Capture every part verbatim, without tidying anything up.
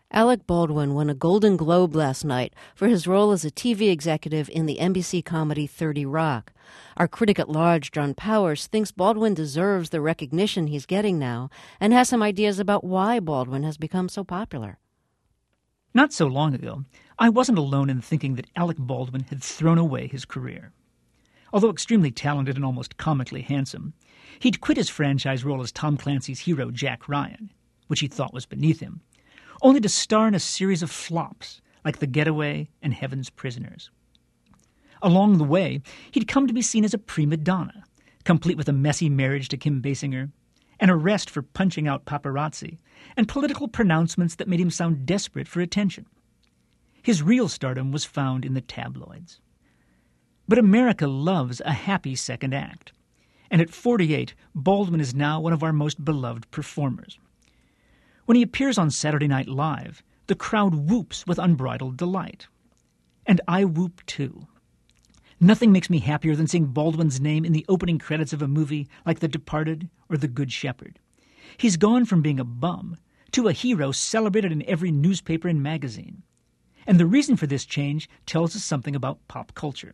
Alec Baldwin won a Golden Globe last night for his role as a T V executive in the N B C comedy thirty Rock. Our critic at large, John Powers, thinks Baldwin deserves the recognition he's getting now and has some ideas about why Baldwin has become so popular. Not so long ago, I wasn't alone in thinking that Alec Baldwin had thrown away his career. Although extremely talented and almost comically handsome, he'd quit his franchise role as Tom Clancy's hero Jack Ryan, which he thought was beneath him, only to star in a series of flops like The Getaway and Heaven's Prisoners. Along the way, he'd come to be seen as a prima donna, complete with a messy marriage to Kim Basinger, an arrest for punching out paparazzi, and political pronouncements that made him sound desperate for attention. His real stardom was found in the tabloids. But America loves a happy second act, and at forty-eight, Baldwin is now one of our most beloved performers. When he appears on Saturday Night Live, the crowd whoops with unbridled delight. And I whoop too. Nothing makes me happier than seeing Baldwin's name in the opening credits of a movie like The Departed or The Good Shepherd. He's gone from being a bum to a hero celebrated in every newspaper and magazine. And the reason for this change tells us something about pop culture.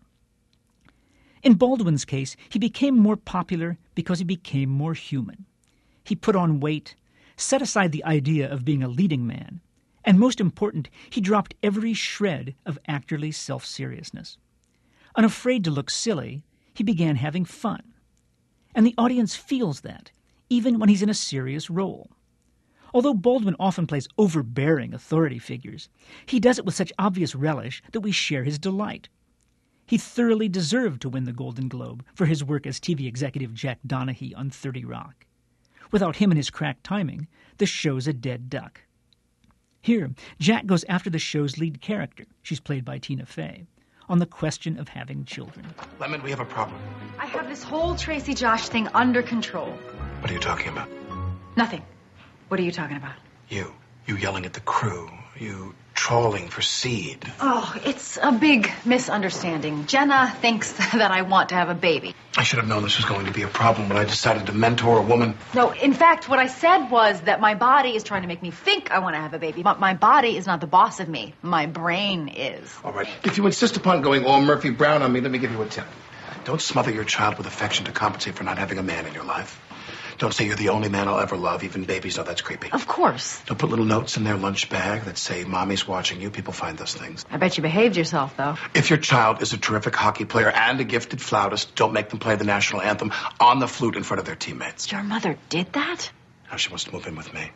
In Baldwin's case, he became more popular because he became more human. He put on weight, set aside the idea of being a leading man, and most important, he dropped every shred of actorly self-seriousness. Unafraid to look silly, he began having fun. And the audience feels that, even when he's in a serious role. Although Baldwin often plays overbearing authority figures, he does it with such obvious relish that we share his delight. He thoroughly deserved to win the Golden Globe for his work as T V executive Jack Donaghy on thirty Rock. Without him and his crack timing, the show's a dead duck. Here, Jack goes after the show's lead character, she's played by Tina Fey, on the question of having children. Lemon, we have a problem. I have this whole Tracy Josh thing under control. What are you talking about? Nothing. What are you talking about? You. You yelling at the crew. You trawling for seed. Oh, it's a big misunderstanding. Jenna thinks that I want to have a baby. I should have known this was going to be a problem when I decided to mentor a woman. No, in fact, what I said was that my body is trying to make me think I want to have a baby. But my body is not the boss of me. My brain is. All right. If you insist upon going all Murphy Brown on me, let me give you a tip. Don't smother your child with affection to compensate for not having a man in your life. Don't say you're the only man I'll ever love. Even babies know that's creepy. Of course. Don't put little notes in their lunch bag that say, Mommy's watching you. People find those things. I bet you behaved yourself, though. If your child is a terrific hockey player and a gifted flautist, don't make them play the national anthem on the flute in front of their teammates. Your mother did that? Now she wants to move in with me.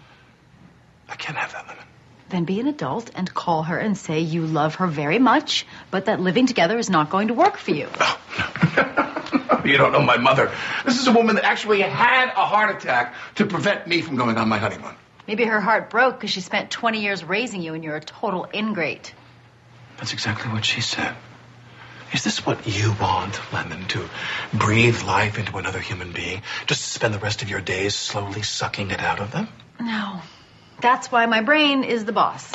I can't have that, Lemon. Then be an adult and call her and say you love her very much, but that living together is not going to work for you. Oh, no. You don't know my mother. This is a woman that actually had a heart attack to prevent me from going on my honeymoon. Maybe her heart broke because she spent twenty years raising you and you're a total ingrate. That's exactly what she said. Is this what you want, Lemon, to breathe life into another human being, just to spend the rest of your days slowly sucking it out of them? No. That's why my brain is the boss.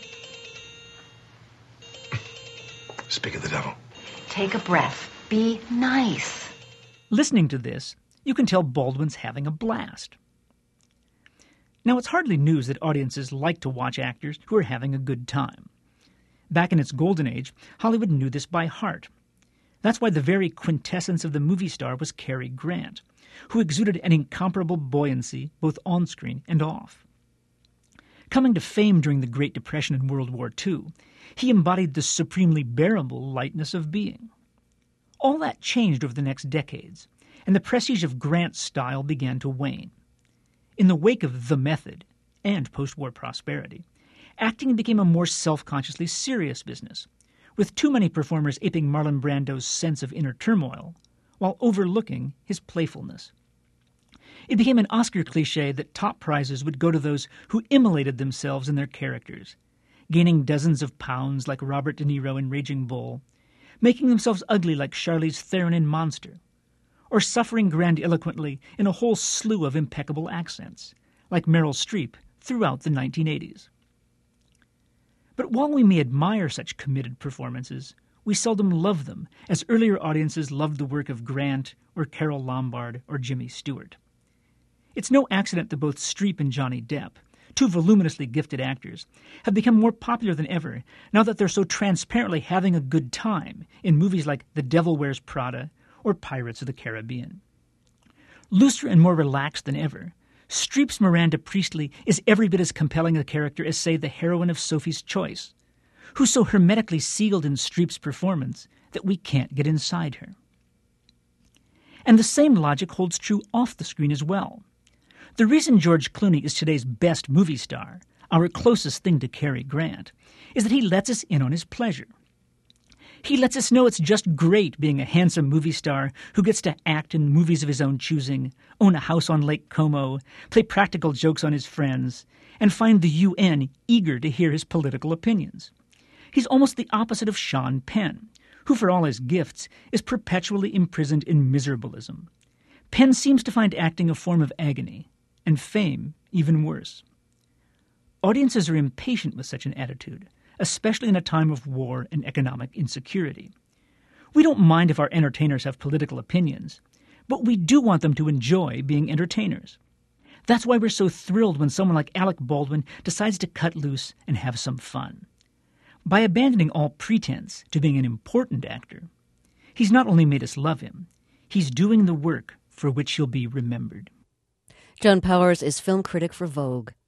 Speak of the devil. Take a breath. Be nice. Listening to this, you can tell Baldwin's having a blast. Now, it's hardly news that audiences like to watch actors who are having a good time. Back in its golden age, Hollywood knew this by heart. That's why the very quintessence of the movie star was Cary Grant, who exuded an incomparable buoyancy both on-screen and off. Coming to fame during the Great Depression and World War Two, he embodied the supremely bearable lightness of being. All that changed over the next decades, and the prestige of Grant's style began to wane. In the wake of The Method and post-war prosperity, acting became a more self-consciously serious business, with too many performers aping Marlon Brando's sense of inner turmoil, while overlooking his playfulness. It became an Oscar cliché that top prizes would go to those who immolated themselves in their characters, gaining dozens of pounds like Robert De Niro in Raging Bull, making themselves ugly like Charlize Theron in Monster, or suffering grandiloquently in a whole slew of impeccable accents, like Meryl Streep throughout the nineteen eighties. But while we may admire such committed performances, we seldom love them as earlier audiences loved the work of Grant or Carole Lombard or Jimmy Stewart. It's no accident that both Streep and Johnny Depp two voluminously gifted actors, have become more popular than ever now that they're so transparently having a good time in movies like The Devil Wears Prada or Pirates of the Caribbean. Looser and more relaxed than ever, Streep's Miranda Priestley is every bit as compelling a character as, say, the heroine of Sophie's Choice, who's so hermetically sealed in Streep's performance that we can't get inside her. And the same logic holds true off the screen as well. The reason George Clooney is today's best movie star, our closest thing to Cary Grant, is that he lets us in on his pleasure. He lets us know it's just great being a handsome movie star who gets to act in movies of his own choosing, own a house on Lake Como, play practical jokes on his friends, and find the U N eager to hear his political opinions. He's almost the opposite of Sean Penn, who, for all his gifts, is perpetually imprisoned in miserableism. Penn seems to find acting a form of agony, and fame even worse. Audiences are impatient with such an attitude, especially in a time of war and economic insecurity. We don't mind if our entertainers have political opinions, but we do want them to enjoy being entertainers. That's why we're so thrilled when someone like Alec Baldwin decides to cut loose and have some fun. By abandoning all pretense to being an important actor, he's not only made us love him, he's doing the work for which he'll be remembered. John Powers is film critic for Vogue.